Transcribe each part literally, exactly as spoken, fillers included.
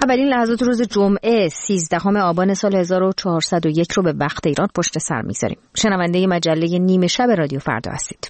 اولین لحظات روز جمعه سیزدهم آبان سال هزار و چهارصد و یک رو به وقت ایران پشت سر می‌ذاریم. شنونده مجله نیمه شب رادیو فردا هستید.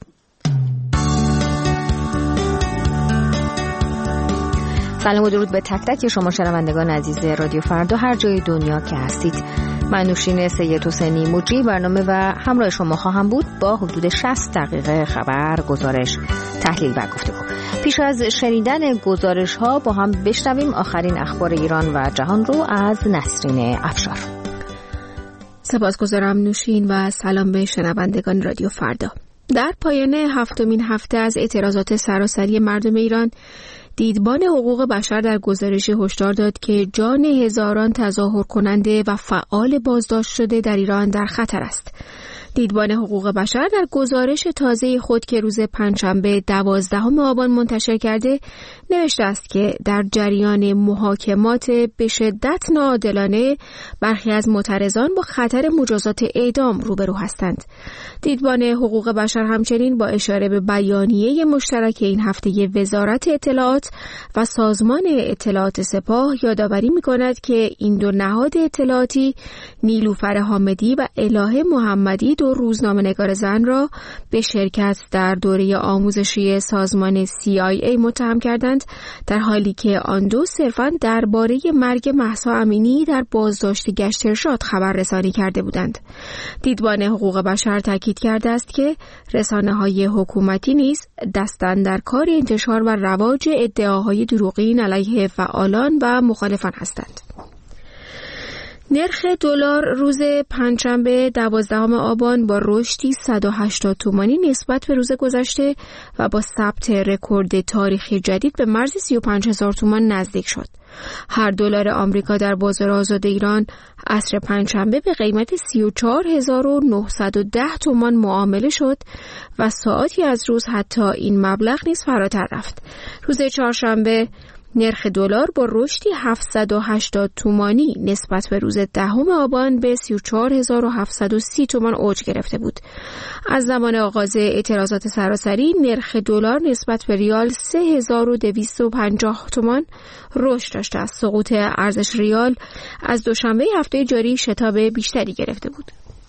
سلام و درود به تک تک شما شنوندگان عزیز رادیو فردا هر جای دنیا که هستید. من نوشین سید حسینی مجری برنامه و همراه شما خواهم بود با حدود شصت دقیقه خبر، گزارش، تحلیل و گفتگو. پیش از شنیدن گزارش ها با هم بشنویم آخرین اخبار ایران و جهان رو از نسرین افشار. سپاسگزارم نوشین و سلام به شنوندگان رادیو فردا. در پایان هفتمین هفته از اعتراضات سراسری مردم ایران، دیدبان حقوق بشر در گزارشی هشدار داد که جان هزاران تظاهر کننده و فعال بازداشت شده در ایران در خطر است. دیدبان حقوق بشر در گزارش تازه خود که روز پنجشنبه دوازدهم آبان منتشر کرده نوشته است که در جریان محاکمات به شدت ناعادلانه برخی از معترضان با خطر مجازات اعدام روبرو هستند. دیدبان حقوق بشر همچنین با اشاره به بیانیه مشترک این هفته وزارت اطلاعات و سازمان اطلاعات سپاه یادآوری می‌کند که این دو نهاد اطلاعاتی نیلوفر حامدی و الهه محمدی دو روزنامه‌نگار زن را به شرکت در دوره آموزشی سازمان سی آی ای متهم کردند، در حالی که آن دو صرفاً درباره مرگ مهسا امینی در بازداشت گشت ارشاد خبر رسانی کرده بودند. دیدبان حقوق بشر تاکید کرده است که رسانه‌های حکومتی نیز دستن در کار انتشار و رواج ادعاهای دروغین علیه فعالان و مخالفان هستند. نرخ دلار روز پنجشنبه دوازدهم آبان با رشدی صد و هشتاد تومانی نسبت به روز گذشته و با ثبت رکورد تاریخی جدید به مرز سی و پنج هزار تومان نزدیک شد. هر دلار آمریکا در بازار آزاد ایران عصر پنجشنبه به قیمت سی و چهار هزار و نهصد و ده تومان معامله شد و ساعتی از روز حتی این مبلغ نیز فراتر رفت. روز چهارشنبه نرخ دلار با رشدی هفتصد و هشتاد تومانی نسبت به روز دهم آبان به سی و چهار هزار و هفتصد و سی تومان اوج گرفته بود. از زمان آغاز اعتراضات سراسری نرخ دلار نسبت به ریال سه هزار و دویست و پنجاه تومان رشد داشته است. سقوط ارزش ریال از دوشنبه هفته جاری شتاب بیشتری گرفته بود.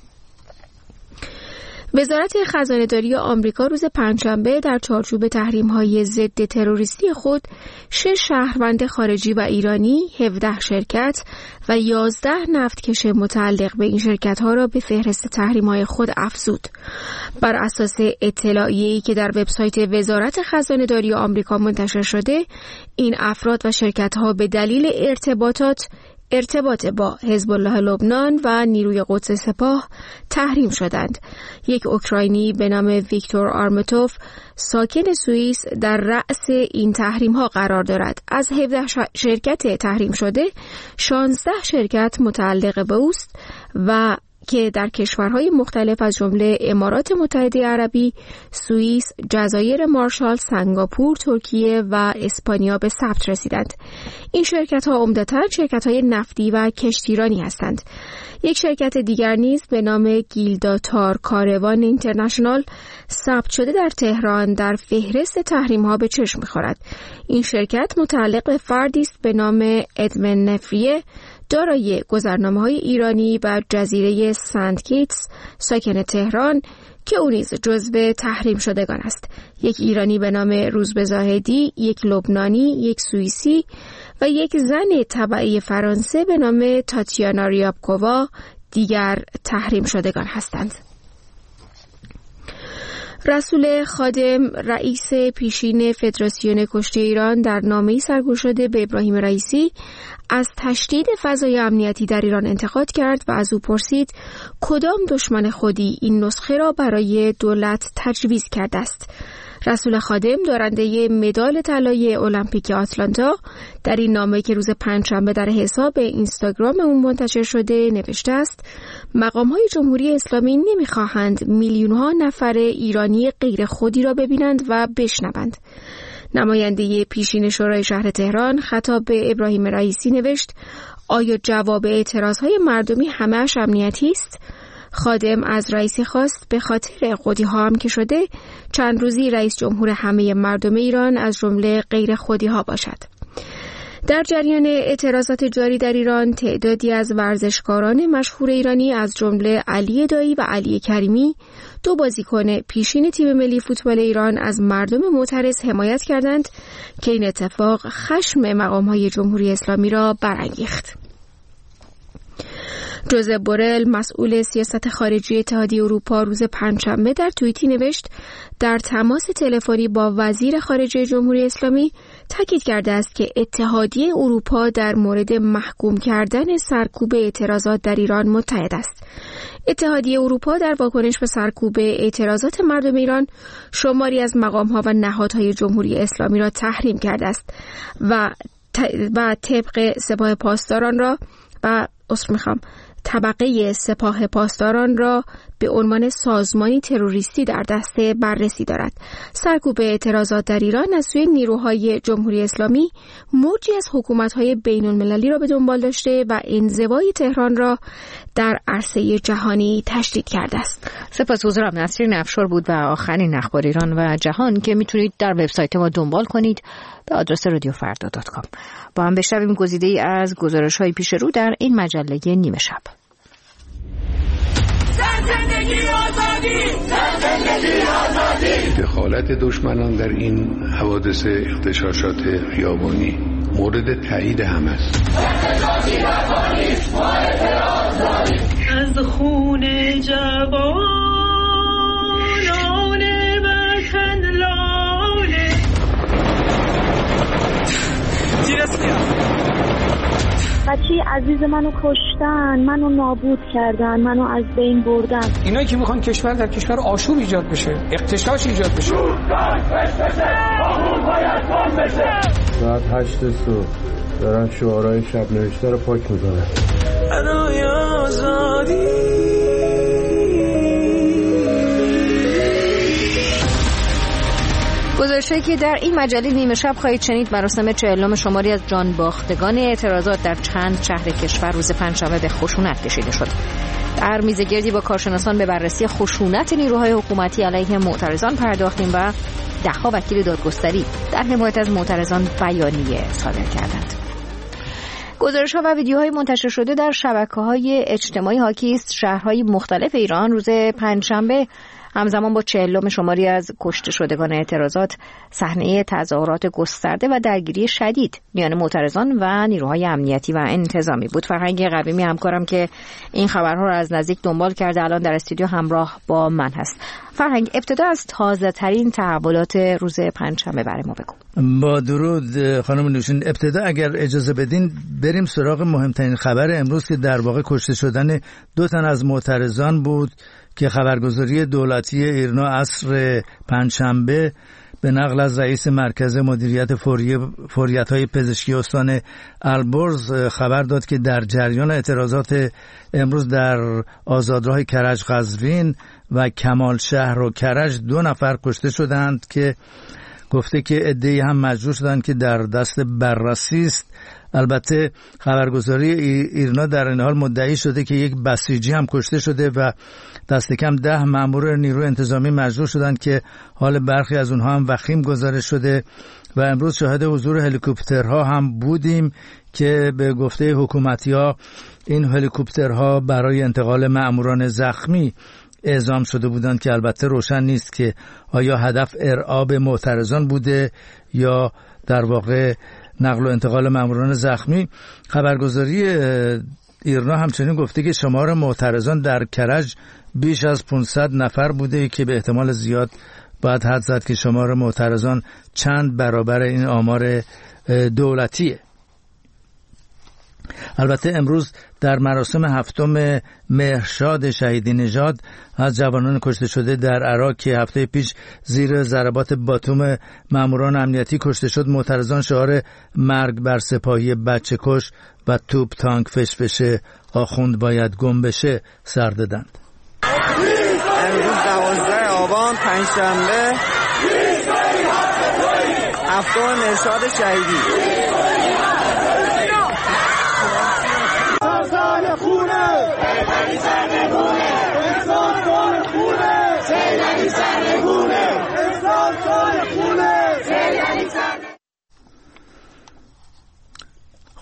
وزارت خزانه‌داری آمریکا روز پنجشنبه در چارچوب تحریم‌های ضد تروریستی خود شش شهروند خارجی و ایرانی، هفده شرکت و یازده نفتکش متعلق به این شرکت‌ها را به فهرست تحریم‌های خود افزود. بر اساس اطلاعیه‌ای که در وبسایت وزارت خزانه‌داری آمریکا منتشر شده، این افراد و شرکت‌ها به دلیل ارتباطات ارتباط با حزب الله لبنان و نیروی قدس سپاه تحریم شدند. یک اوکراینی به نام ویکتور آرماتوف ساکن سوئیس در رأس این تحریم ها قرار دارد. از هفده شرکت تحریم شده شانزده شرکت متعلق به اوست و که در کشورهای مختلف از جمله امارات متحده عربی، سوئیس، جزایر مارشال، سنگاپور، ترکیه و اسپانیا به ثبت رسیدند. این شرکت‌ها عمدتاً شرکت‌های نفتی و کشتیرانی هستند. یک شرکت دیگر نیز به نام گیلداتار کاروان اینترنشنال ثبت شده در تهران در فهرست تحریم‌ها به چشم می‌خورد. این شرکت متعلق به فردی است به نام ادمن نفریه، دارای گذرنامه‌های ایرانی و جزیره سنت کیتس، ساکن تهران که او نیز جزو تحریم شدگان است. یک ایرانی به نام روزبه زاهدی، یک لبنانی، یک سوئیسی و یک زن تبعی فرانسه به نام تاتیانا ریابکووا دیگر تحریم شدگان هستند. رسول خادم رئیس پیشین فدراسیون کشتی ایران در نامه‌ای سرگو شده به ابراهیم رئیسی از تشدید فضای امنیتی در ایران انتقاد کرد و از او پرسید کدام دشمن خودی این نسخه را برای دولت تجویز کرده است. رسول خادم دارنده مدال طلای المپیک آتلانتا در این نامه که روز پنجشنبه در حساب اینستاگرام اون منتشر شده نوشته است مقام‌های جمهوری اسلامی نمی‌خواهند میلیون‌ها نفر ایرانی غیر خودی را ببینند و بشنوند. نماینده پیشین شورای شهر تهران خطاب به ابراهیم رئیسی نوشت آیا جواب اعتراض‌های مردمی همه‌اش امنیتی است؟ خادم از رئیسی خواست به خاطر خودی‌ها هم که شده چند روزی رئیس جمهور همه مردم ایران از جمله غیر خودی‌ها باشد. در جریان اعتراضات جاری در ایران، تعدادی از ورزشکاران مشهور ایرانی از جمله علی دایی و علی کریمی، دو بازیکن پیشین تیم ملی فوتبال ایران، از مردم معترض حمایت کردند که این اتفاق خشم مقام‌های جمهوری اسلامی را برانگیخت. جوزپ بورل، مسئول سیاست خارجی اتحادیه اروپا، روز پنجشنبه در توییتی نوشت در تماس تلفنی با وزیر خارجه جمهوری اسلامی تاکید کرده است که اتحادیه اروپا در مورد محکوم کردن سرکوب اعتراضات در ایران متحد است. اتحادیه اروپا در واکنش به سرکوب اعتراضات مردم ایران شماری از مقام‌ها و نهادهای جمهوری اسلامی را تحریم کرده است و و طبق سپاه پاسداران را و اصر میخوام طبقه سپاه پاسداران را به عنوان سازمانی تروریستی در دسته بررسی دارد. سرکوب اعتراضات در ایران از سوی نیروهای جمهوری اسلامی موجی از حکومت‌های بین‌المللی را به دنبال داشته و انزوای تهران را در عرصه جهانی تشدید کرده است. سپاسگزارم. نسرین افشار بود و آخرین اخبار ایران و جهان که میتونید در وبسایت ما دنبال کنید به آدرس رادیو فردا دات کام. با هم بشنویم گزیده‌ای از گزارش‌های پیش رو در این مجله نیمه شب. زندگی آزادی، زندگی آزادی. دخالت دشمنان در این حوادث اغتشاشات خیابانی مورد تایید هم است. از خون جوانان وطن لاله بچه عزیز منو کشتن، منو نابود کردن، منو از بین بردن. اینا که میخوان کشور در کشور آشوب ایجاد بشه، اغتشاش ایجاد بشه. ساعت هشت صبح دارن شعارهای شب نوشته رو پاک میکنن. برای آزادی. گزارشی که در این مجله نیمه شب خواهید شنید، مراسم چهلم شماری از جان باختگان اعتراضات در چند شهر کشور روز پنجشنبه به خشونت کشیده شد. در میزگردی با کارشناسان به بررسی خشونت نیروهای حکومتی علیه معترضان پرداختیم و ده‌ها وکیل دادگستری در حمایت از معترضان بیانیه صادر کردند. گزارش‌ها و ویدیوهای منتشر شده در شبکه‌های اجتماعی حاکی است شهرهای مختلف ایران روز پنجشنبه همزمان با چهلم شماری از کشته شدگان اعتراضات صحنه تظاهرات گسترده و درگیری شدید میان معترضان و نیروهای امنیتی و انتظامی بود. فرهنگ قویمی همکارم که این خبرها را از نزدیک دنبال کرده الان در استودیو همراه با من هست. فرهنگ، ابتدا از تازه ترین تحولات روز پنجشنبه برای ما بگو. با درود خانم نوشین. ابتدا اگر اجازه بدین بریم سراغ مهمترین خبر امروز که در واقع کشته شدن دو تن از معترضان بود که خبرگزاری دولتی ایرنا عصر پنجشنبه به نقل از رئیس مرکز مدیریت فوریت‌های پزشکی استان البرز خبر داد که در جریان اعتراضات امروز در آزادراه کرج قزوین و کمال شهر و کرج دو نفر کشته شدند که گفته که عده‌ای هم مجروح شدند که در دست بررسی است. البته خبرگزاری ایرنا در این حال مدعی شده که یک بسیجی هم کشته شده و دست کم ده مأمور نیروی انتظامی مجروح شدند که حال برخی از اونها هم وخیم گزارش شده و امروز شاهد حضور هلیکوپترها هم بودیم که به گفته حکومتی‌ها این هلیکوپترها برای انتقال مأموران زخمی اعزام شده بودند که البته روشن نیست که آیا هدف ارعاب معترضان بوده یا در واقع نقل و انتقال مأموران زخمی. خبرگزاری ایرنا همچنین گفته که شمار معترضان در کرج بیش از پانصد نفر بوده که به احتمال زیاد باید حد زد که شمار معترضان چند برابر این آمار دولتیه. البته امروز در مراسم هفتم مهرشاد شهیدی نژاد از جوانان کشته شده در عراق که هفته پیش زیر ضربات باتوم ماموران امنیتی کشته شد، معترضان شعار مرگ بر سپاهی بچه کش و توپ تانک فش بشه آخوند باید گم بشه سر دادند. امروز دوازده آبان پنجشنبه هفتم مهرشاد شهیدی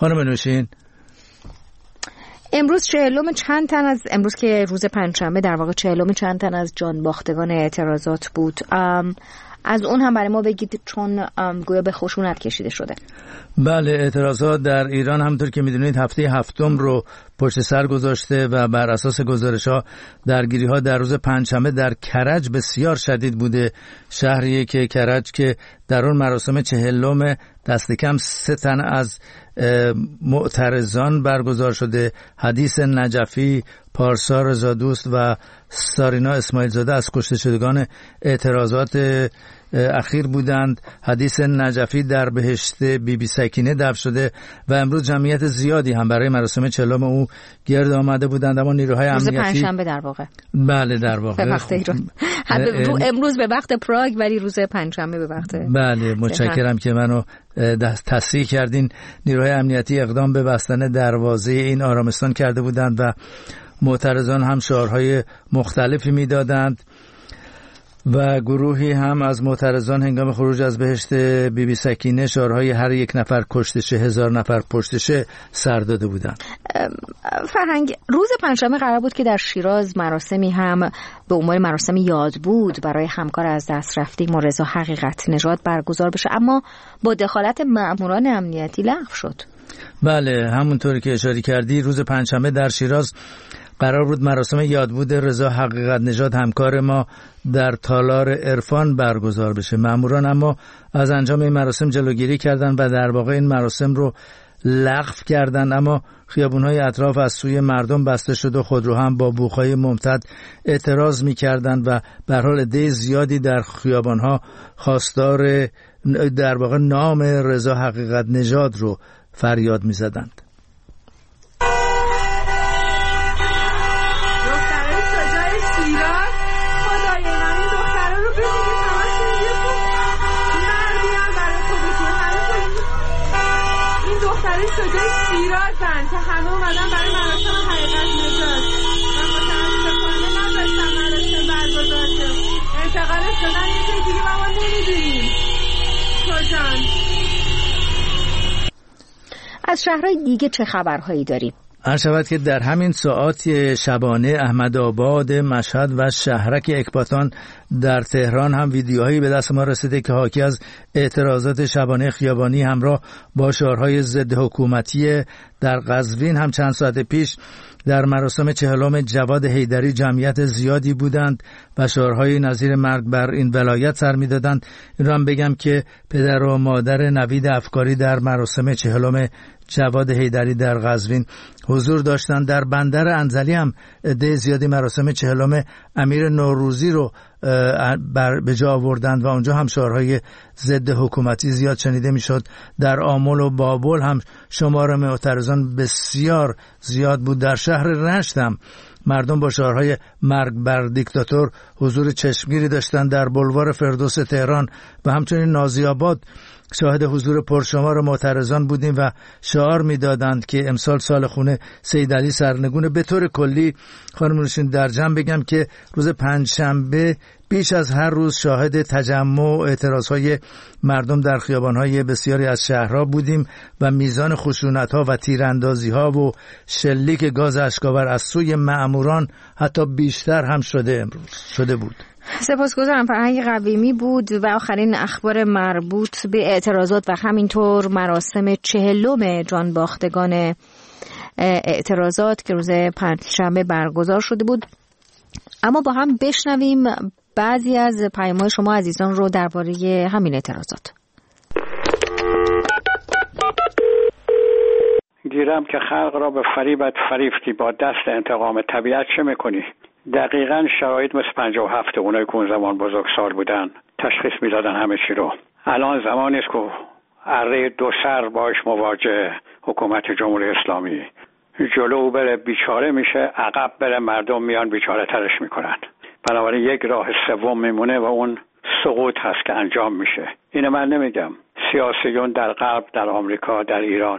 خانم نوشین، امروز چهلم چند تن از امروز که روز پنجشنبه در واقع چهلم چند تن از جان باختگان اعتراضات بود، از اون هم برای ما بگید چون گویا به خشونت کشیده شده. بله، اعتراضات در ایران همونطور که میدونید هفته هفتم رو پشت سر گذاشته و بر اساس گزارش‌ها درگیری‌ها در روز پنجشنبه در کرج بسیار شدید بوده. شهریه که کرج که در اون مراسم چهلم دست کم سه تن از معترضان برگزار شده. حدیث نجفی، پارسا رضادوست و سارینا اسماعیل زاده از کشته شدگان اعتراضات اخیر بودند. حدیث نجفی در بهشت بی بی سکینه دفن شده و امروز جمعیت زیادی هم برای مراسم چهلم او گرد آمده بودند، اما نیروهای امنیتی روز پنجشنبه در واقع بله در واقع به وقت ایران امروز به وقت پراگ ولی روز پنجشنبه به وقت بله. متشکرم که منو تصحیح کردین. نیروهای امنیتی اقدام به بستن دروازه این آرامستان کرده بودند و معترضان هم شعارهای مختلفی میدادند و گروهی هم از معترضان هنگام خروج از بهشت بی بی سکینه شعارهای هر یک نفر کشته هزار نفر پشتشه سر داده بودند. فرهنگ، روز پنجشنبه قرار بود که در شیراز مراسمی هم به عنوان مراسم یاد بود برای همکار از دست رفتیم رضا حقیقت نژاد برگزار بشه، اما با دخالت مأموران امنیتی لغو شد. بله، همونطوری که اشاره کردی روز پنجشنبه در شیراز قرار بود مراسم یادبود رضا حقیقت نژاد همکار ما در تالار عرفان برگزار بشه. ماموران اما از انجام این مراسم جلوگیری کردند و در واقع این مراسم رو لغو کردند، اما خیابون‌های اطراف از سوی مردم بسته شد و خودرو هم با بوق‌های ممتد اعتراض می‌کردند و به هر حال عده زیادی در خیابان‌ها خواستار در واقع نام رضا حقیقت نژاد رو فریاد می‌زدند. که همه اومدن برای مراسم حقیقت نژاد و متاسفانه نذاشتن مراسم برگزار شه. انتقالش شدن یه جای دیگه و ما نمیدونیم کجان. از شهرهای دیگه چه خبرهایی داریم؟ عرض شود که در همین ساعات شبانه احمدآباد، مشهد و شهرک اکباتان در تهران هم ویدیوهایی به دست ما رسیده که حاکی از اعتراضات شبانه خیابانی همراه با شعارهای ضد حکومتی. در قزوین هم چند ساعت پیش در مراسم چهلم جواد حیدری جمعیت زیادی بودند و شعارهای نظیر مرگ بر این ولایت سر می‌دادند. این را هم بگم که پدر و مادر نوید افکاری در مراسم چهلم جواد حیدری در قزوین حضور داشتند. در بندر انزلی هم عده زیادی مراسم چهلم امیر نوروزی رو به جا آوردند و اونجا هم شعارهای ضد حکومتی زیاد شنیده میشد. در آمل و بابل هم شمار معترضان بسیار زیاد بود. در شهر رشت هم مردم با شعارهای مرگ بر دیکتاتور حضور چشمگیری داشتند. در بلوار فردوس تهران و همچنین نازی‌آباد شاهد حضور پرشمار معترضان بودیم و شعار میدادند که امسال سال خونه سید علی سرنگون. به طور کلی خانم نوشین در جمع بگم که روز پنجشنبه بیش از هر روز شاهد تجمع و اعتراضهای مردم در خیابانهای بسیاری از شهرها بودیم و میزان خشونت‌ها و تیراندازی‌ها و شلیک گاز اشک‌آور از سوی مأموران حتی بیشتر هم شده امروز شده بود. سپاسگزارم. فرهنگ قویمی بود و آخرین اخبار مربوط به اعتراضات و همینطور مراسم چهلم جان باختگان اعتراضات که روز پنجشنبه برگزار شده بود. اما با هم بشنویم بعضی از پیام‌های شما عزیزان رو درباره همین اعتراضات. گیرم که خلق را به فریبت فریفتی، با دست انتقام طبیعت چه میکنی؟ دقیقاً شرایط مثل پنجاه و هفت اونایی که اون زمان بزرگسال بودن تشخیص میدادن همه چی رو. الان زمانی است که اره دو سر باش مواجه حکومت جمهوری اسلامی، جلو بره بیچاره میشه، عقب بره مردم میان بیچاره ترش میکنن. بنابراین یک راه سوم میمونه و اون سقوط هست که انجام میشه. اینو من نمیگم، سیاسیون در غرب، در آمریکا، در ایران.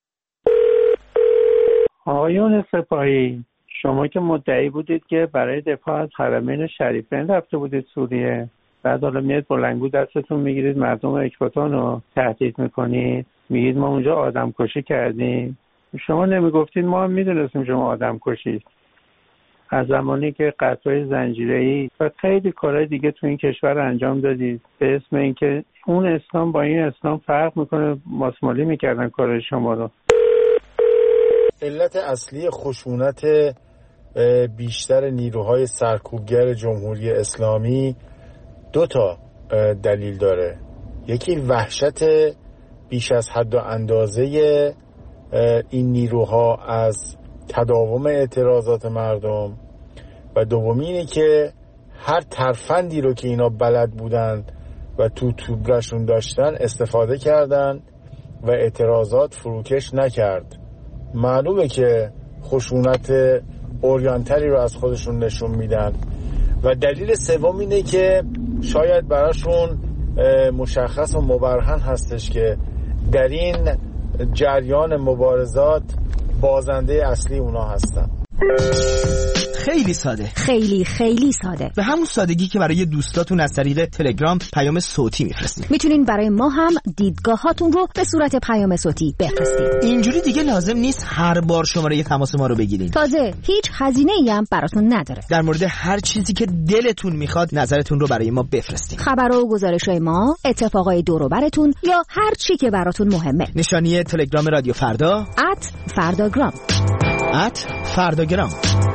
آقایون سپاهی، شما که مدعی بودید که برای دفاع از حرمین شریفین رفته بودید سوریه، بعد حالا میاد بلنگو دستتون میگیرید مردم اکباتان رو تهدید میکنید، میگید ما اونجا آدم کشی کردیم. شما نمیگفتید ما هم میدونستیم شما آدم کشید. از زمانی که قطعای زنجیره‌ای و خیلی کارهای دیگه تو این کشور انجام دادید به اسم اینکه اون اسلام با این اسلام فرق میکنه، ماسمالی میکردن کارهای شما رو. علت اصلی خشونت بیشتر نیروهای سرکوبگر جمهوری اسلامی دو تا دلیل داره. یکی وحشت بیش از حد و اندازه این نیروها از تداوم اعتراضات مردم و دومی اینه که هر ترفندی رو که اینا بلد بودن و تو توبرشون داشتن استفاده کردن و اعتراضات فروکش نکرد. معلومه که خشونت اوریانتری رو از خودشون نشون میدن. و دلیل سوم اینه که شاید براشون مشخص و مبرهن هستش که در این جریان مبارزات بازنده اصلی اونا هستن. خیلی ساده، خیلی خیلی ساده، به همون سادگی که برای دوستاتون از طریق تلگرام پیام صوتی میفرستید. میتونین برای ما هم دیدگاهاتون رو به صورت پیام صوتی بفرستید. اینجوری دیگه لازم نیست هر بار شماره تماس ما رو بگیرید. تازه هیچ هزینه‌ای هم براتون نداره. در مورد هر چیزی که دلتون میخواد نظرتون رو برای ما بفرستید. خبرها و گزارش‌های ما، اتفاقای دور و براتون یا هر چی که براتون مهمه. نشانی تلگرام رادیو فردا ات فرداگرام ات فرداگرام.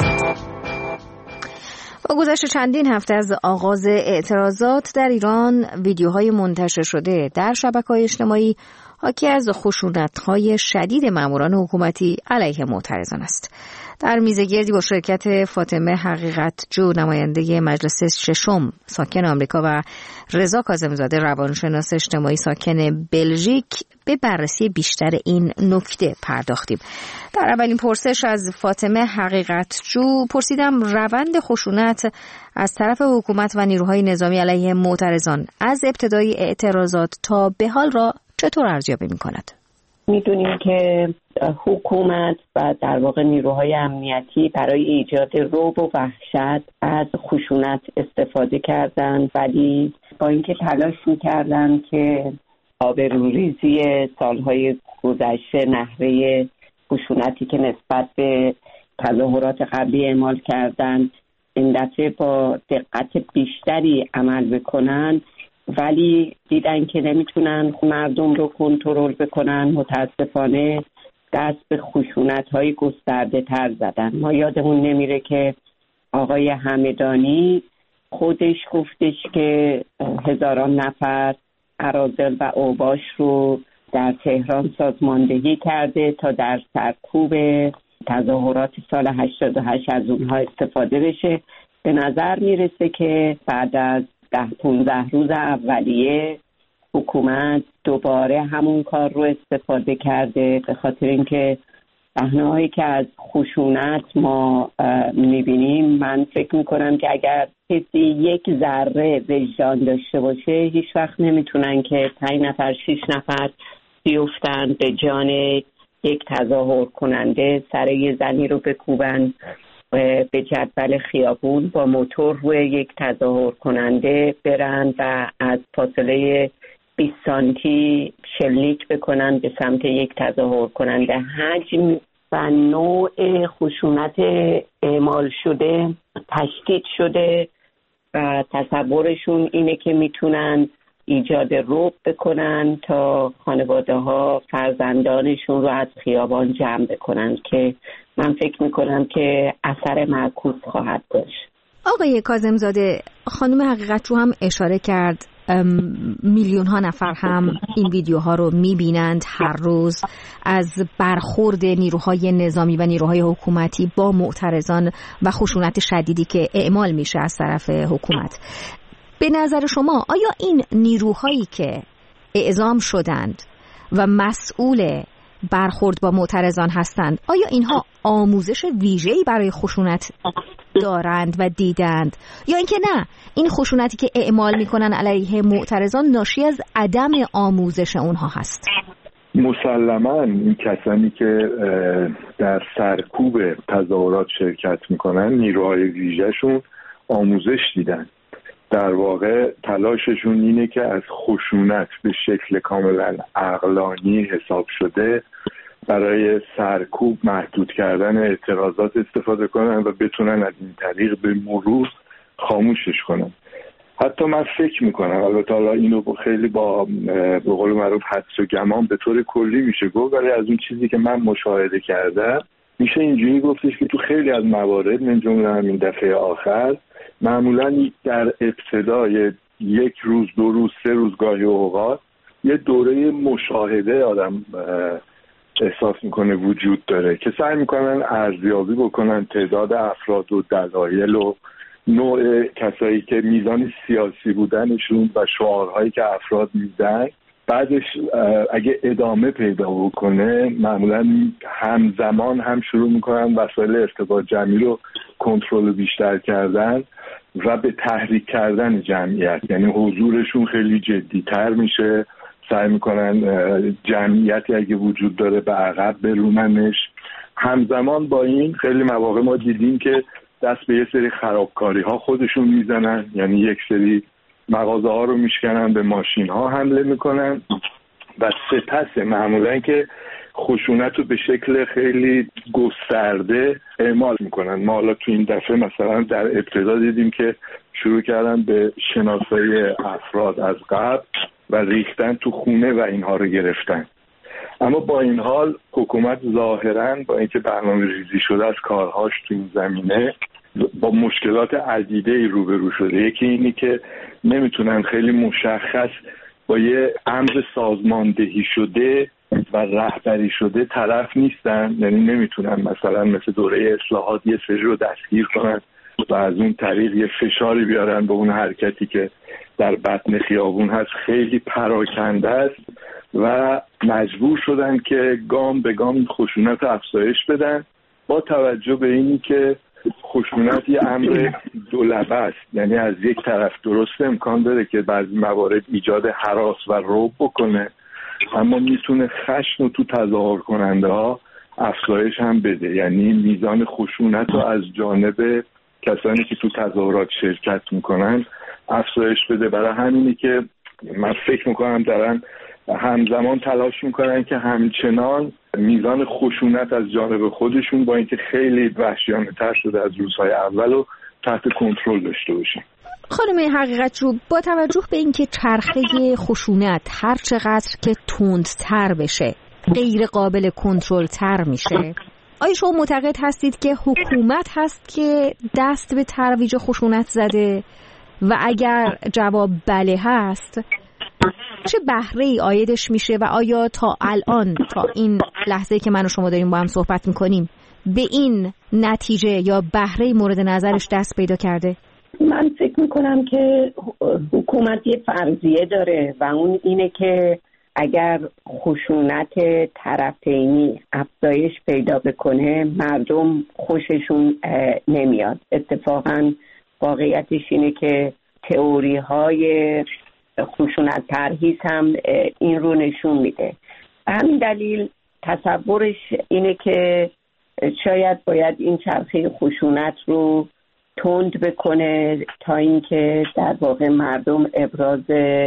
با گذشت چندین هفته از آغاز اعتراضات در ایران، ویدیوهای منتشر شده در شبکه‌های اجتماعی حاکی از خشونت‌های شدید ماموران حکومتی علیه معترضان است. در میزگردی با شرکت فاطمه حقیقتجو، نماینده مجلس ششم ساکن آمریکا، و رضا کاظم‌زاده، روانشناس اجتماعی ساکن بلژیک، به بررسی بیشتر این نکته پرداختیم. در اولین پرسش از فاطمه حقیقتجو پرسیدم روند خشونت از طرف حکومت و نیروهای نظامی علیه معترضان از ابتدای اعتراضات تا به حال را چطور ارزیابی می‌کند؟ میدونیم که حکومت و در واقع نیروهای امنیتی برای ایجاد رعب و وحشت از خشونت استفاده کردند، ولی با اینکه تلاش میکردن که آبروریزی سالهای گذشته، نحوه خشونتی که نسبت به تظاهرات قبلی اعمال کردند، این دفعه با دقت بیشتری عمل بکنن، ولی دیدن که نمیتونن مردم رو کنترل بکنن. متاسفانه دست به خشونت‌های گسترده تر زدن. ما یادمون نمیره که آقای همدانی خودش گفتش که هزاران نفر اراذل و اوباش رو در تهران سازماندهی کرده تا در سرکوب تظاهرات سال هشتاد و هشت از اونها استفاده بشه. به نظر میرسه که بعد از ده پونزده روز اولیه حکومت دوباره همون کار رو استفاده کرده، به خاطر اینکه صحنه‌هایی که از خشونت ما میبینیم، من فکر میکنم که اگر کسی یک ذره وجدان داشته باشه، هیچ وقت نمیتونن که پنج نفر شش نفر بیفتن به جان یک تظاهر کننده، سر یه زنی رو بکوبن به جدول خیابون، با موتور روی یک تظاهر کننده برن و از فاصله بیست سانتی شلیک بکنن به سمت یک تظاهر کننده. حجم و نوع خشونت اعمال شده تشدید شده و تصورشون اینه که میتونن ایجاد رعب بکنن تا خانواده ها فرزندانشون رو از خیابان جمع بکنن، که من فکر میکنم که اثر معکوس خواهد داشت. آقای کاظم‌زاده، خانم حقیقتجو هم اشاره کرد میلیون ها نفر هم این ویدیوها رو میبینند هر روز از برخورد نیروهای نظامی و نیروهای حکومتی با معترضان و خشونت شدیدی که اعمال میشه از طرف حکومت. به نظر شما آیا این نیروهایی که اعزام شدند و مسئول برخورد با معترضان هستند، آیا اینها آموزش ویژه‌ای برای خشونت دارند و دیدند، یا اینکه نه، این خشونتی که اعمال میکنن علیه معترضان ناشی از عدم آموزش اونها هست؟ مسلماً این کسانی که در سرکوب تظاهرات شرکت میکنن نیروهای ویژه‌شون آموزش دیدن. در واقع تلاششون اینه که از خشونت به شکل کاملا عقلانی حساب شده برای سرکوب محدود کردن اعتراضات استفاده کنن و بتونن از این طریق به مرور خاموشش کنن. حتی من فکر میکنم، البته حالا اینو خیلی با به قول معروف حدس و گمان به طور کلی میشه گفت، ولی از اون چیزی که من مشاهده کردم میشه اینجوری گفتش که تو خیلی از موارد، من جمله همین دفعه آخر، معمولا در ابتدای یک روز دو روز سه روز گاهی اوقات یه دوره مشاهده آدم احساس میکنه وجود داره که سعی میکنن ارزیابی بکنن تعداد افراد و دلایل و نوع کسایی که میزان سیاسی بودنشون و شعارهایی که افراد میدن. بعدش اگه ادامه پیدا بکنه معمولا همزمان هم شروع میکنن وسایل ارتباط جمعی رو کنترل بیشتر کردن و به تحریک کردن جمعیت، یعنی حضورشون خیلی جدی‌تر میشه، سعی میکنن جمعیتی اگه وجود داره به عقب بروننش. همزمان با این خیلی مواقع ما دیدیم که دست به یه سری خرابکاری ها خودشون میزنن، یعنی یک سری مغازه ها رو میشکنن، به ماشین ها حمله میکنن و سپس معمولا که خشونت رو به شکل خیلی گسترده اعمال میکنن. ما حالا تو این دفعه مثلا در ابتدا دیدیم که شروع کردن به شناسایی افراد از قبل و ریختن تو خونه و اینها رو گرفتن. اما با این حال حکومت ظاهراً با اینکه برنامه ریزی شده از کارهاش تو این زمینه با مشکلات عدیده‌ای روبرو شده. یکی اینی که نمیتونن خیلی مشخص با یه امر سازماندهی شده و رهبری شده طرف نیستن، یعنی نمیتونن مثلا مثل دوره اصلاحات یه سری رو دستگیر کنن و از اون طریق یه فشاری بیارن به اون حرکتی که در بطن خیابون هست. خیلی پراکنده است و مجبور شدن که گام به گام خشونت افزایش بدن با توجه به اینی که خشونت یه امر دولبه است، یعنی از یک طرف درست امکان داره که بعضی موارد ایجاد هراس و رعب بکنه، اما میتونه خشم رو تو تظاهر کننده ها افزایش هم بده، یعنی میزان خشونت رو از جانب کسانی که تو تظاهرات شرکت میکنن افزایش بده. برای همینی که من فکر میکنم دارن همزمان تلاش میکنن که همچنان میزان خشونت از جانب خودشون با اینکه خیلی وحشیانه تر شده از روزهای اول و تحت کنترل داشته باشن. خانم حقیقت رو، با توجه به اینکه چرخه خشونت هر چقدر که تندتر بشه غیر قابل کنترل تر میشه، آیا شما معتقد هستید که حکومت هست که دست به ترویج خشونت زده؟ و اگر جواب بله هست، چه بهره‌ای عایدش میشه و آیا تا الان، تا این لحظه که من و شما داریم با هم صحبت میکنیم، به این نتیجه یا بهره‌ای مورد نظرش دست پیدا کرده؟ من فکر میکنم که حکومت یه فرضیه داره و اون اینه که اگر خشونت طرفینی افزایش پیدا بکنه مردم خوششون نمیاد. اتفاقاً واقعیتش اینه که تئوری های خشونت پرهیز هم این رو نشون میده. همین دلیل تصورش اینه که شاید باید این چرخه خشونت رو تند بکنه تا اینکه در واقع مردم ابراز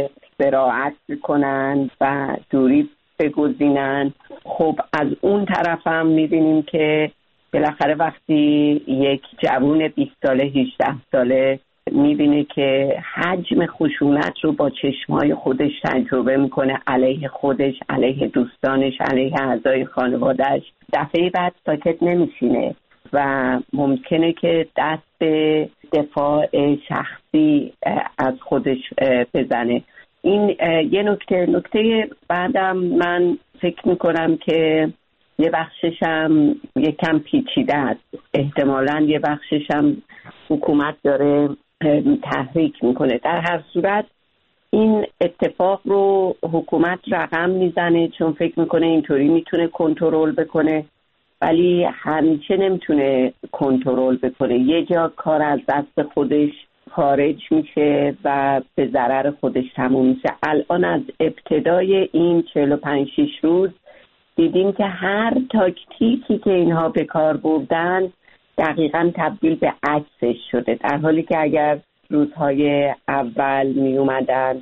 براءت بکنن و دوری بگزینن. خب از اون طرف هم میبینیم که بالاخره وقتی یک جوون بیست ساله هجده ساله میبینه که حجم خشونت رو با چشمای خودش تجربه میکنه، علیه خودش، علیه دوستانش، علیه اعضای خانوادهش، دفعه بعد ساکت نمیشینه و ممکنه که دست به دفاع شخصی از خودش بزنه. این یه نکته. نکته بعدم من فکر میکنم که یه بخشش هم یکم پیچیده است. احتمالاً یه بخشش هم حکومت داره تحریک میکنه. در هر صورت این اتفاق رو حکومت رقم میزنه چون فکر میکنه اینطوری میتونه کنترل بکنه، ولی همیشه نمیتونه کنترل بکنه. یه جا کار از دست خودش خارج میشه و به ضرر خودش تموم میشه. الان از ابتدای این چهل و پنج شش روز دیدیم که هر تاکتیکی که اینها به کار بردن دقیقاً تبدیل به عکسش شده، در حالی که اگر روزهای اول می اومدن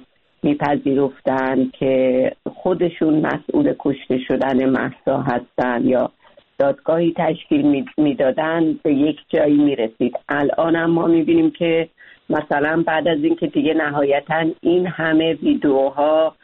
میپذیرفتن که خودشون مسئول کشته شدن مهسا هستن یا دادگاهی تشکیل میدادن به یک جایی میرسید. الان هم ما میبینیم که مثلا بعد از اینکه دیگه نهایتا این همه ویدیوها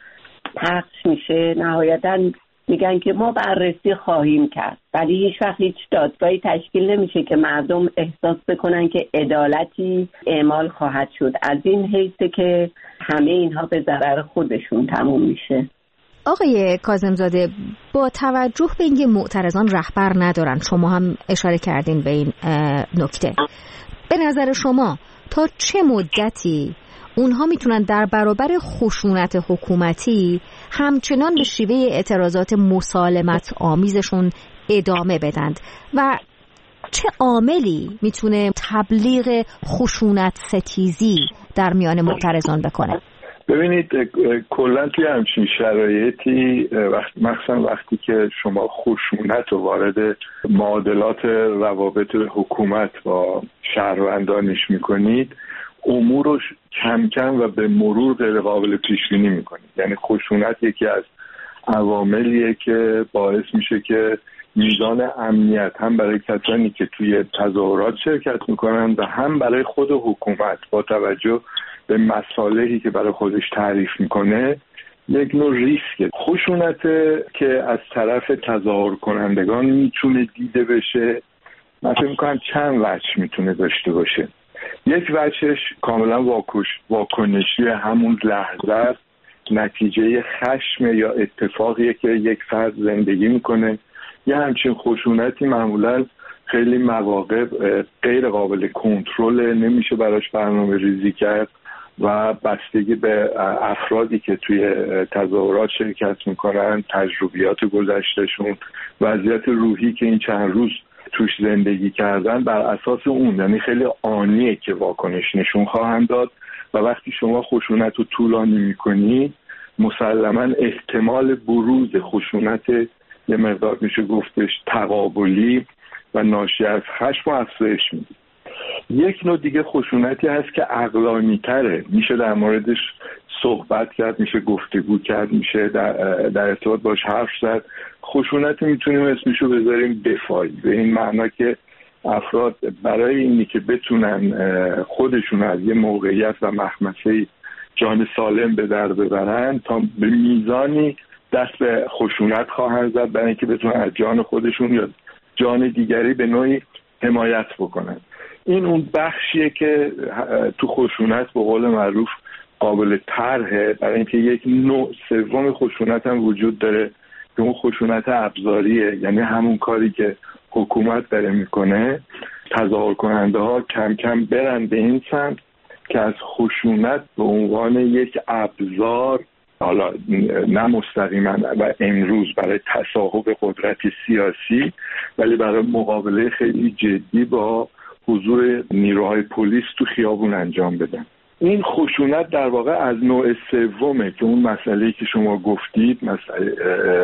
پخش میشه، نهایتا میگن که ما بررسی خواهیم کرد، ولی هیچ وقت هیچ دادگاهی تشکیل نمیشه که مردم احساس بکنن که عدالتی اعمال خواهد شد. از این حیثه که همه اینها به ضرر خودشون تموم میشه. آقای کاظمزاده، با توجه به اینکه معترضان رهبر ندارن، شما هم اشاره کردین به این نکته، به نظر شما تا چه مدتی اونها میتونن در برابر خشونت حکومتی همچنان به شیوه اعتراضات مسالمت آمیزشون ادامه بدند و چه عاملی میتونه تبلیغ خشونت ستیزی در میان معترضان بکنه؟ ببینید کلا توی همچین شرایطی وقت مخصوصا وقتی که شما خشونت رو وارد معادلات روابط حکومت با شهروندانش میکنید، امور رو کم کم و به مرور غیر قابل پیش بینی میکنید. یعنی خشونت یکی از عواملیه که باعث میشه که میزان امنیت هم برای کسانی که توی تظاهرات شرکت میکنن و هم برای خود حکومت با توجه به مصالحی که برای خودش تعریف میکنه یک نوع ریسکه. خشونت که از طرف تظاهر کنندگان میتونه دیده بشه، من فکر میکنم چند وجه میتونه داشته باشه. یک وجهش کاملا واکش واکنشی همون لحظه است، نتیجه خشم یا اتفاقیه که یک فرد زندگی میکنه. یه همچین خشونتی معمولا خیلی مواقع غیر قابل کنترل، نمیشه براش برنامه ریزی کرد و بستگی به افرادی که توی تظاهرات شرکت میکنن، تجربیات گذشتهشون، وضعیت روحی که این چند روز توش زندگی کردن، بر اساس اون یعنی خیلی آنیه که واکنش نشون خواهند داد و وقتی شما خشونت رو طولانی میکنی مسلماً احتمال بروز خشونت یه مقدار میشه گفتش تقابلی و ناشی از خشم و افزایش میده. یک نوع دیگه خشونتی هست که عقلانی تره، میشه در موردش صحبت کرد، میشه گفتگو کرد، میشه در, در ارتباط باش حرف زد. خشونت میتونیم اسمشو بذاریم دفاعی، به این معنا که افراد برای اینی که بتونن خودشون از یه موقعیت و مخمسه جان سالم به در ببرن تا به میزانی دست به خشونت خواهند زد برای اینکه بتونن از جان خودشون یا جان دیگری به نوعی حمایت بکنن. این اون بخشیه که تو خشونت به قول معروف قابل طرحه، برای اینکه یک نوع سوم خشونت هم وجود داره که اون خشونت ابزاریه، یعنی همون کاری که حکومت داره میکنه تظاهر کننده ها کم کم برن به این سمت که از خشونت به عنوان یک ابزار، حالا نه مستقیما و امروز برای تصاحب قدرت سیاسی، ولی برای مقابله خیلی جدی با حضور نیروهای پلیس تو خیابون انجام بدن. این خشونت در واقع از نوع سومه که اون مسئله‌ای که شما گفتید مسئله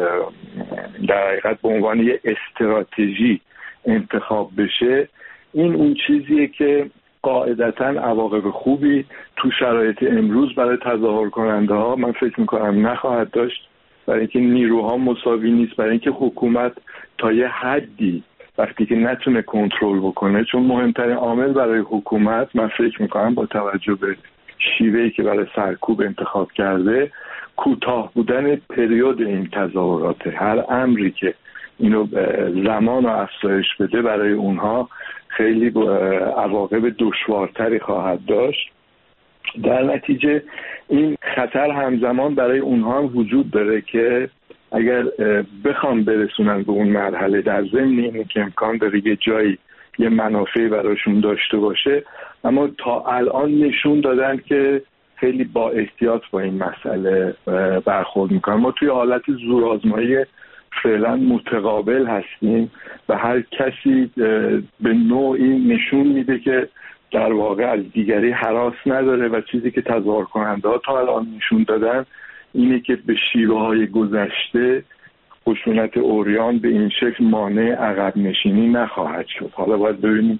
در حقیقت به عنوان یه استراتژی انتخاب بشه. این اون چیزیه که قاعدتاً عواقب خوبی تو شرایط امروز برای تظاهر کننده ها من فکر میکنم نخواهد داشت، برای اینکه نیروها مساوی نیست، برای اینکه حکومت تا یه حدی وقتی که نتونه کنترل بکنه، چون مهمترین عامل برای حکومت من فکر میکنم با توجه به شیوهی که برای سرکوب انتخاب کرده کوتاه بودن پریود این تظاهرات. هر امری که اینو زمان و افزایش بده برای اونها خیلی عواقب دشوارتری خواهد داشت. در نتیجه این خطر همزمان برای اونها هم وجود داره که اگر بخوام برسونن به اون مرحله، در ضمن اینه که امکان داره یه جایی یه منافعی براشون داشته باشه، اما تا الان نشون دادن که خیلی با احتیاط با این مسئله برخورد میکنن. ما توی حالت زورآزمایی فعلا متقابل هستیم و هر کسی به نوعی نشون میده که در واقع از دیگری هراس نداره و چیزی که تظاهر کننده ها تا الان نشون دادن اینه که به شیوه های گذشته خشونت عریان به این شکل مانع عقب نشینی نخواهد شد. حالا باید ببینیم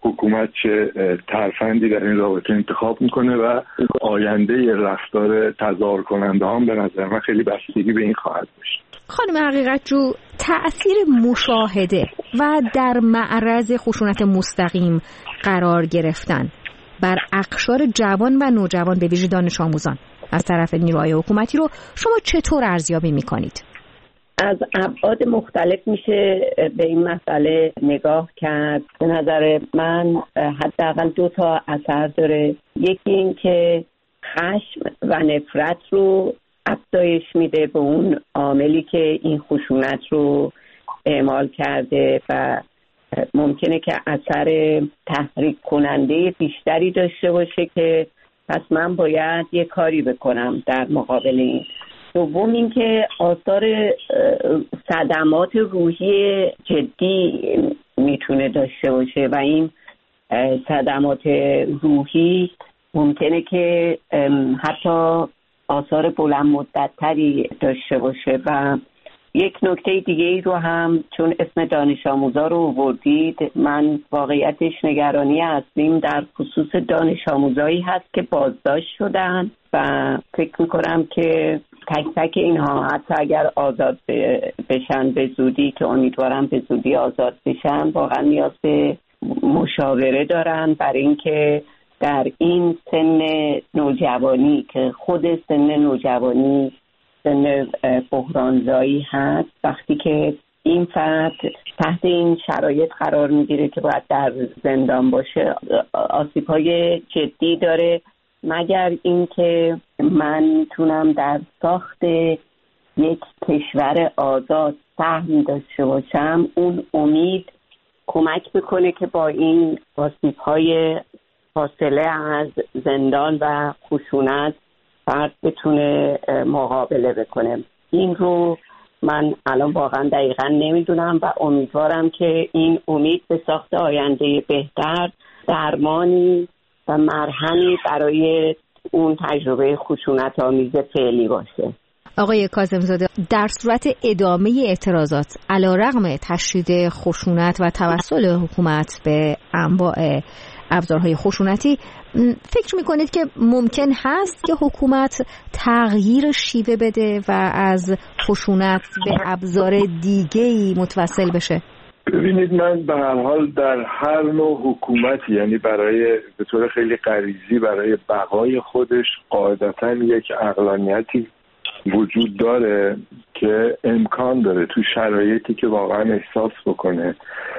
حکومت چه ترفندی در این رابطه انتخاب میکنه و آینده رفتار تظاهر کننده هم به نظر من خیلی بستگی به این خواهد داشت. خانم حقیقتجو، تأثیر مشاهده و در معرض خشونت مستقیم قرار گرفتن بر اقشار جوان و نوجوان به ویژه دانش آموزان از طرف نیروهای حکومتی رو شما چطور ارزیابی میکنید؟ از ابعاد مختلف میشه به این مسئله نگاه کرد. به نظر من حداقل دو تا اثر داره. یکی این که خشم و نفرت رو افزایش میده به اون عاملی که این خشونت رو اعمال کرده و ممکنه که اثر تحریک کننده بیشتری داشته باشه که پس من باید یه کاری بکنم در مقابل این. دوم این که آثار صدمات روحی جدی میتونه داشته باشه و این صدمات روحی ممکنه که حتی آثار بلند مدت تری داشته باشه. و یک نکته دیگه ای رو هم چون اسم دانش آموزا رو آوردید، من واقعیتش نگرانی اصلیم در خصوص دانش آموزایی هست که بازداشت شدن و فکر میکنم که تک تک اینها حتی اگر آزاد بشن به زودی، که امیدوارم به زودی آزاد بشن، واقعا نیاز به مشاوره دارن برای اینکه در این سن نوجوانی که خود سن نوجوانی سن بحرانزایی هست، وقتی که این فرد تحت این شرایط قرار میگیره که باید در زندان باشه، آسیب‌های جدی داره. مگر اینکه من میتونم در ساخت یک کشور آزاد سهم داشته باشم، اون امید کمک بکنه که با این آسیب‌های فاصله از زندان و خشونت فرد بتونه مقابله بکنه. این رو من الان واقعا دقیقا نمیدونم و امیدوارم که این امید به ساخت آینده بهتر درمانی و مرهمی برای اون تجربه خشونت آمیز فعلی باشه. آقای کاظم‌زاده، در صورت ادامه اعتراضات علیرغم تشدید خشونت و توسل حکومت به انواع ابزارهای خشونتی، فکر میکنید که ممکن هست که حکومت تغییر شیوه بده و از خشونت به ابزار دیگه‌ای متوسل بشه؟ ببینید، من به هر حال در هر نوع حکومتی، یعنی برای به طور خیلی غریزی برای بقای خودش قاعدتاً یک عقلانیتی وجود داره که امکان داره تو شرایطی که واقعا احساس بکنه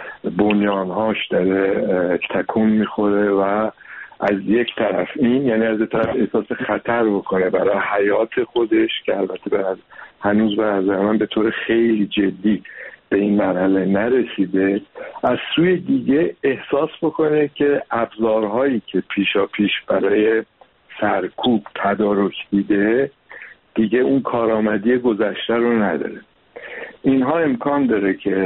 بنیانهاش داره تکون میخوره و از یک طرف این، یعنی از یک طرف احساس خطر بکنه برای حیات خودش که البته به هنوز به نظر من به طور خیلی جدی به این مرحله نرسیده، از سوی دیگه احساس بکنه که ابزارهایی که پیشا پیش برای سرکوب تدارک دیده دیگه اون کارآمدی گذشته رو نداره. اینها امکان داره که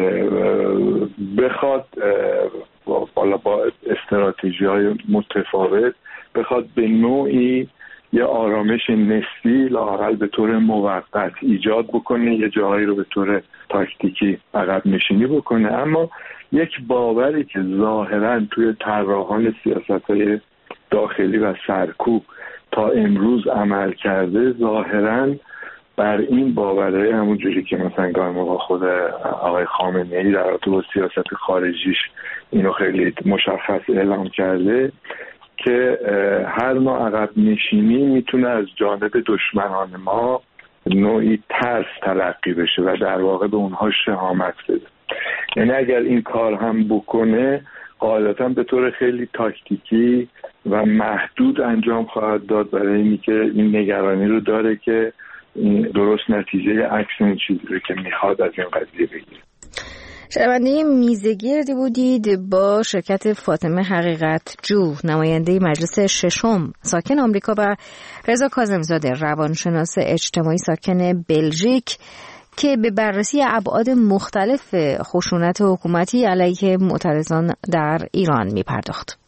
بخواد بالا با استراتژی‌های متفاوت بخواد به نوعی یه آرامش نسبی لااقل به طور موقت ایجاد بکنه، یه جاهایی رو به طور تاکتیکی عقب نشینی بکنه. اما یک باوری که ظاهراً توی طراحان سیاست‌های داخلی و سرکوب تا امروز عمل کرده، ظاهراً بر این باوره، همون جوری که مثلا گاهی موقع خود آقای خامنه‌ای در رابطه با سیاست خارجیش اینو خیلی مشخص اعلام کرده که هر نوع عقب نشینی میتونه از جانب دشمنان ما نوعی ترس تلقی بشه و در واقع به اونها شهامت بده. یعنی اگر این کار هم بکنه، غالباً به طور خیلی تاکتیکی و محدود انجام خواهد داد، برای اینی که این نگرانی رو داره که درست نتیجه عکس اون چیزی رو که میخواد از این قضیه بگیره. شنونده میزگردی بودید با شرکت فاطمه حقیقتجو، نماینده مجلس ششم ساکن آمریکا، و رضا کاظم‌زاده، روانشناس اجتماعی ساکن بلژیک، که به بررسی ابعاد مختلف خشونت حکومتی علیه معترضان در ایران میپرداخت.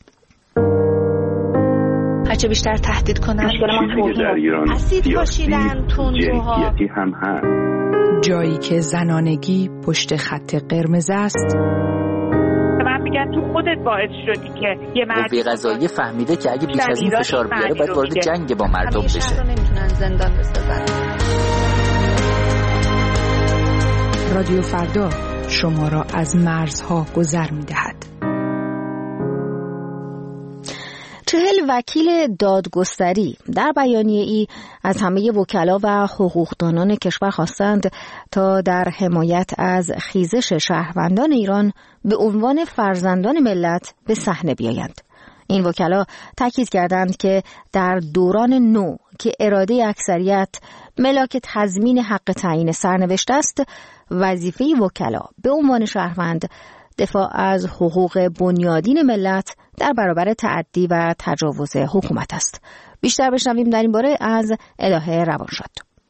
هرچه بیشتر تهدید کنن اسید پاشیدن تندروها هم هست. جایی که زنانگی پشت خط قرمز است. من میگم شاید تو خودت باعث شدی که یه مرد قوه قضاییه فهمیده که اگه بیش از این فشار بیاره باید وارد جنگ با مردم بشه. شهر رو نمیتونن زندان بسازن. رادیو فردا شما را از مرزها گذر می‌دهد. چهل وکیل دادگستری در بیانیه ای از همه وکلا و حقوقدانان کشور خواستند تا در حمایت از خیزش شهروندان ایران به عنوان فرزندان ملت به صحنه بیایند. این وکلا تاکید کردند که در دوران نو که اراده اکثریت ملاک تضمین حق تعیین سرنوشت است، وظیفه وکلا به عنوان شهروند دفاع از حقوق بنیادین ملت در برابر تعدی و تجاوز حکومت است. بیشتر بشنویم در این باره از الهه روانشاد.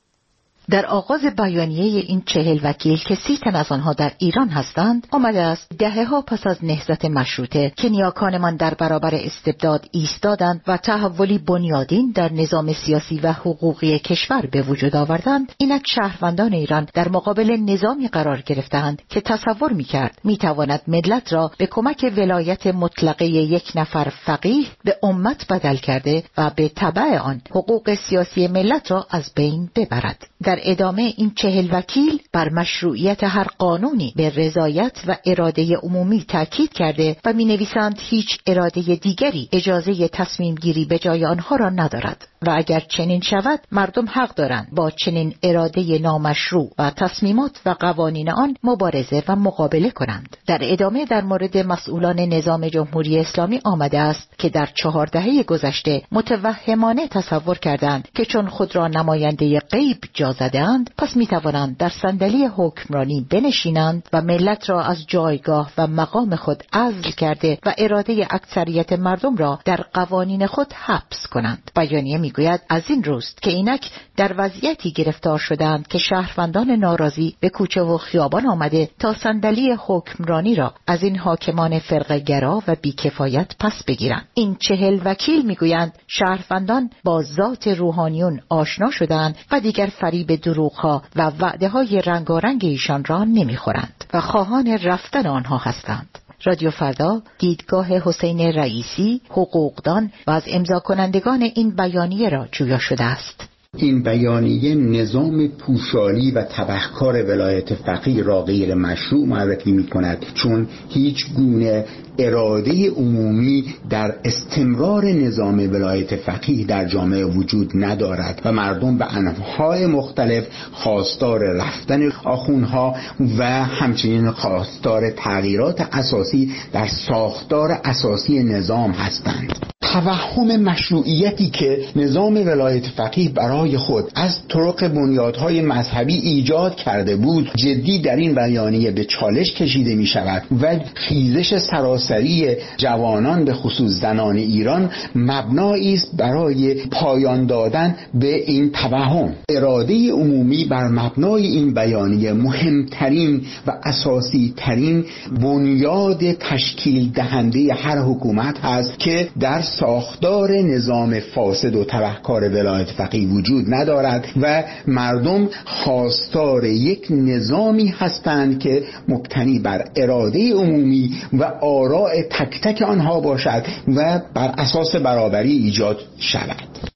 در آغاز بیانیه این چهل وکیل که سی تن از آنها در ایران هستند آمده است دهه‌ها پس از نهضت مشروطه که نیاکانمان در برابر استبداد ایستادند و تحولی بنیادین در نظام سیاسی و حقوقی کشور به وجود آوردند، اینک شهروندان ایران در مقابل نظامی قرار گرفتند که تصور می‌کرد می‌تواند ملت را به کمک ولایت مطلقه یک نفر فقیه به امت بدل کرده و به تبع آن حقوق سیاسی ملت را از بین ببرد. در ادامه این چهل وکیل بر مشروعیت هر قانونی به رضایت و اراده عمومی تاکید کرده و می نویسند هیچ اراده دیگری اجازه تصمیم گیری به جای آنها را ندارد و اگر چنین شود مردم حق دارند با چنین اراده نامشروع و تصمیمات و قوانین آن مبارزه و مقابله کنند. در ادامه در مورد مسئولان نظام جمهوری اسلامی آمده است که در چهار دهه گذشته متوهمانه تصور کردند که چون خود را نماینده غیب جا زده‌اند پس می توانند در صندلی حکمرانی بنشینند و ملت را از جایگاه و مقام خود عزل کرده و اراده اکثریت مردم را در قوانین خود حبس کنند. بیانیه میگوید از این روست که اینک در وضعیتی گرفتار شدند که شهروندان ناراضی به کوچه و خیابان آمده تا صندلی حکمرانی را از این حاکمان فرقه‌گرا و بیکفایت پس بگیرند. این چهل وکیل میگویند شهروندان با ذات روحانیون آشنا شدند و دیگر فریب دروغ‌ها و وعده‌های رنگارنگ ایشان را نمیخورند و خواهان رفتن آنها هستند. رادیو فردا دیدگاه حسین رئیسی، حقوقدان و از امضا کنندگان این بیانیه را جویا شده است. این بیانیه نظام پوشالی و تبهکار ولایت فقیه را غیر مشروع معرفی می کند، چون هیچ گونه اراده عمومی در استمرار نظام ولایت فقیه در جامعه وجود ندارد و مردم به انواع مختلف خواستار رفتن آخوندها و همچنین خواستار تغییرات اساسی در ساختار اساسی نظام هستند. توهم مشروعیتی که نظام ولایت فقیه برای خود از طرق بنیادهای مذهبی ایجاد کرده بود جدی در این بیانیه به چالش کشیده می شود و خیزش سراسری جوانان به خصوص زنان ایران مبنایی است برای پایان دادن به این توهم. اراده عمومی بر مبنای این بیانیه مهمترین و اساسی ترین بنیاد تشکیل دهنده هر حکومت هست که در ساختار نظام فاسد و تبهکار ولایت فقیه وجود ندارد و مردم خواستار یک نظامی هستند که مبتنی بر اراده عمومی و آراء تک تک آنها باشد و بر اساس برابری ایجاد شود.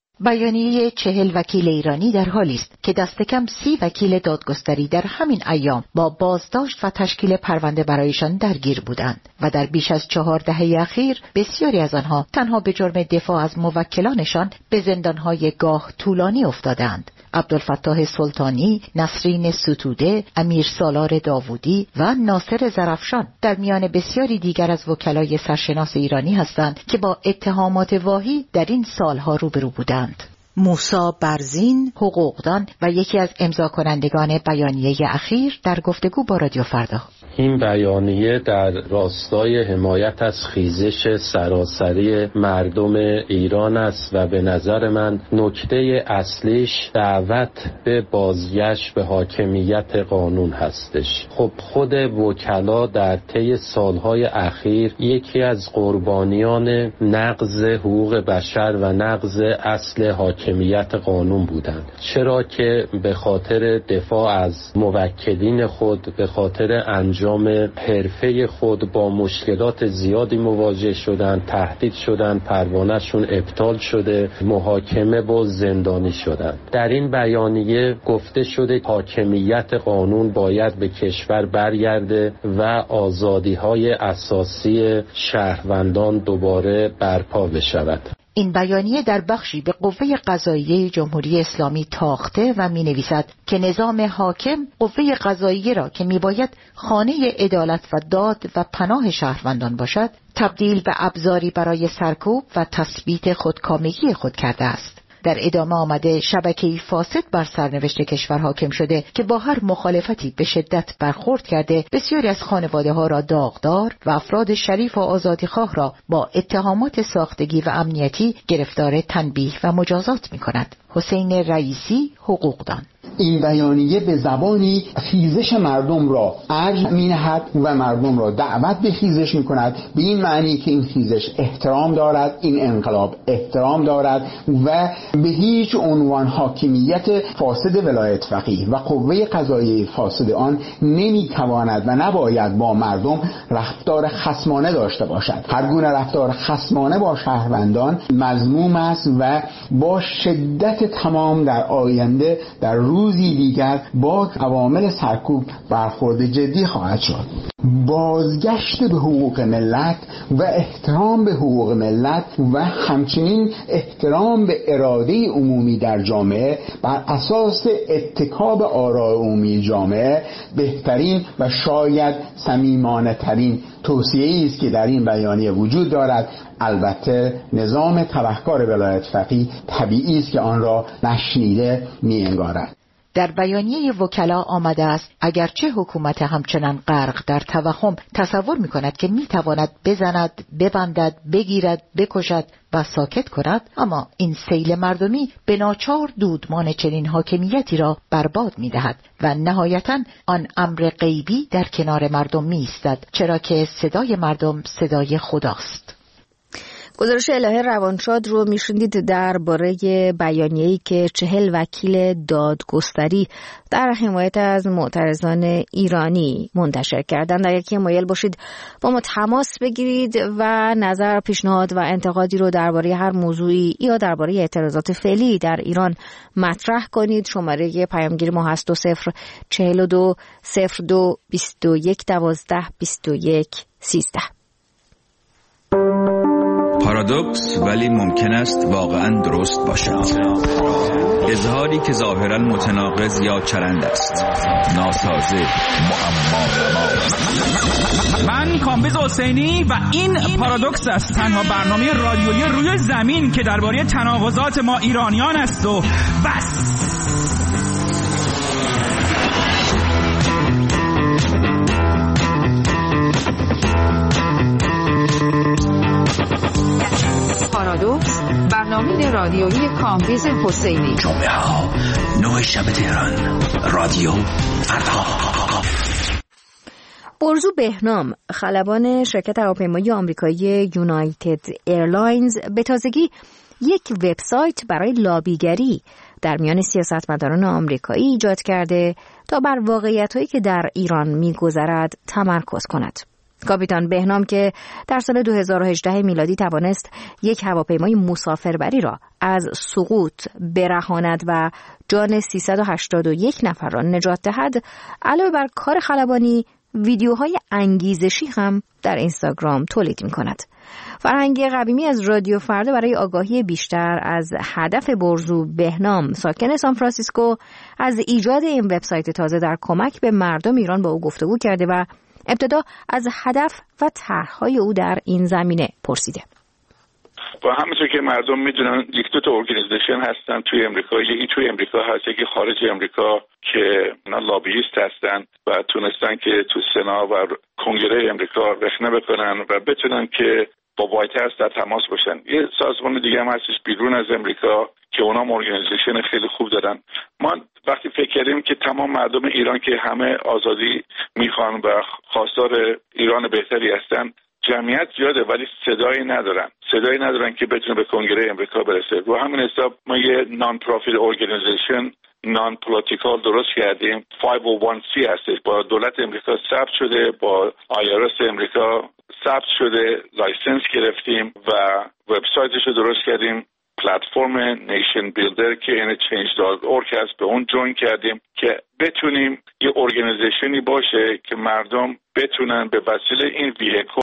بیانیه چهل وکیل ایرانی در حالی است که دست کم سی وکیل دادگستری در همین ایام با بازداشت و تشکیل پرونده برایشان درگیر بودند و در بیش از چهار دهه اخیر بسیاری از آنها تنها به جرم دفاع از موکلانشان به زندانهای گاه طولانی افتادند. عبدالفتاح سلطانی، نسرین ستوده، امیر سالار داوودی و ناصر زرفشان در میان بسیاری دیگر از وکلای سرشناس ایرانی هستند که با اتهامات واهی در این سالها روبرو بودند. موسی برزین، حقوقدان و یکی از امضا کنندگان بیانیه اخیر در گفتگو با رادیو فردا: این بیانیه در راستای حمایت از خیزش سراسری مردم ایران است و به نظر من نکته اصلیش دعوت به بازگشت به حاکمیت قانون هستش. خب خود وکلا در طی سالهای اخیر یکی از قربانیان نقض حقوق بشر و نقض اصل حاکمیت حاکمیت قانون بودند. چرا که به خاطر دفاع از موکلین خود، به خاطر انجام حرفه خود با مشکلات زیادی مواجه شدند، تهدید شدند، پروانه‌شون ابطال شده، محاکمه و زندانی شدند. در این بیانیه گفته شده حاکمیت قانون باید به کشور برگرده و آزادی‌های اساسی شهروندان دوباره برپا بشود. این بیانیه در بخشی به قوه قضاییه جمهوری اسلامی تاخته و می نویسد که نظام حاکم قوه قضاییه را که می باید خانه عدالت و داد و پناه شهروندان باشد تبدیل به ابزاری برای سرکوب و تثبیت خودکامگی خود کرده است. در ادامه آمده شبکه‌ای فاسد بر سرنوشت کشور حاکم شده که با هر مخالفتی به شدت برخورد کرده بسیاری از خانواده‌ها را داغدار و افراد شریف و آزادیخواه را با اتهامات ساختگی و امنیتی گرفتار تنبیه و مجازات می‌کند. حسین رئیسی، حقوقدان. این بیانیه به زبانی خیزش مردم را ارج می‌نهد و مردم را دعوت به خیزش می‌کند، به این معنی که این خیزش احترام دارد، این انقلاب احترام دارد و به هیچ عنوان حاکمیت فاسد ولایت فقیه و قوه قضاییه فاسد آن نمی‌تواند و نباید با مردم رفتار خصمانه داشته باشد. هر گونه رفتار خصمانه با شهروندان مذموم است و با شدت تمام در آینده در روزی دیگر با عوامل سرکوب برخورد جدی خواهد شد. بازگشت به حقوق ملت و احترام به حقوق ملت و همچنین احترام به اراده عمومی در جامعه بر اساس اتکا به آراء عمومی جامعه بهترین و شاید صمیمانه ترین توصیه‌ای است که در این بیانیه وجود دارد. البته نظام تبهکار ولایت فقیه طبیعی است که آن را نشنیده می‌انگارد. در بیانیه وکلا آمده است اگرچه حکومت همچنان غرق در توهم تصور می‌کند که می‌تواند بزند، ببندد، بگیرد، بکشد و ساکت کند، اما این سیل مردمی به ناچار دودمان چنین حاکمیتی را برباد می‌دهد و نهایتاً آن امر غیبی در کنار مردم می‌ایستد، چرا که صدای مردم صدای خداست. گزارش الهه روانشاد رو میشوندید درباره بیانیه‌ای که چهل وکیل دادگستری در حمایت از معترضان ایرانی منتشر کردند. در یکی مایل باشید با ما تماس بگیرید و نظر، پیشنهاد و انتقادی رو درباره هر موضوعی یا درباره اعتراضات فعلی در ایران مطرح کنید. شماره پیامگیر ما هست دو صفر چهل و دو صفر دو بیست و یک دوازده بیست و یک سیزده. پارادوکس ولی ممکن است واقعا درست باشد. اظهاری که ظاهرا متناقض یا چرند است، ناسازه، معما. من کامبیز حسینی و این پارادوکس است، تنها برنامه رادیویی روی زمین که درباره تناقضات ما ایرانیان است و بس. پارادوکس، برنامه رادیویی کامبیز حسینی. جمعه ها نه شب تهران، رادیو فردا. برزو بهنام، خلبان شرکت هواپیمایی آمریکایی یونایتد ایرلاینز، به تازگی یک وبسایت برای لابیگری در میان سیاستمداران آمریکایی ایجاد کرده تا بر واقعیت‌هایی که در ایران می‌گذرد تمرکز کند. کاپیتان بهنام که در سال دو هزار و هجده میلادی توانست یک هواپیمای مسافربری را از سقوط برهاند و جان سیصد و هشتاد و یک نفر را نجات دهد، علاوه بر کار خلبانی ویدیوهای انگیزشی هم در اینستاگرام تولید می‌کند. فرهنگ قویمی از رادیو فردا برای آگاهی بیشتر از هدف برزو بهنام، ساکن سان فرانسیسکو، از ایجاد این وبسایت تازه در کمک به مردم ایران با او گفتگو کرده و ابتدا از هدف و طرح‌های او در این زمینه پرسیده. و همونطور که مردم میدونن یک دو تا ارگانیزیشن هستن توی امریکا، یکی توی امریکا هست، یکی خارج امریکا که اونا لابییست هستن و تونستن که تو سنا و کنگره امریکا رخنه بکنن و بتونن که با وایت هاوس در تماس باشن. یه سازمان دیگه هم هستش بیرون از امریکا که اونا ارگانیزیشن خیلی خوب دارن. ما وقتی فکر کردیم که تمام مردم ایران که همه آزادی میخوان و خواستار ایران بهتری هستن، جمعیت زیاده ولی صدایی ندارن صدایی ندارن که بتونه به کنگره امریکا برسه. رو همین حساب ما یه نان پروفیت ارگانیزیشن نان پولیتیکال درست کردیم. پنج صد و یک سی هستش، با دولت امریکا ثبت شده، با آی آر اس امریکا ثبت شده، لایسنس گرفتیم و وبسایتش رو درست کردیم. پلتفرم نیشن بیلدر که این چینج دات اورگ هست به اون جوین کردیم که بتونیم یه ارگانیزیشنی باشه که مردم بتونن به وسیله این ویهیکل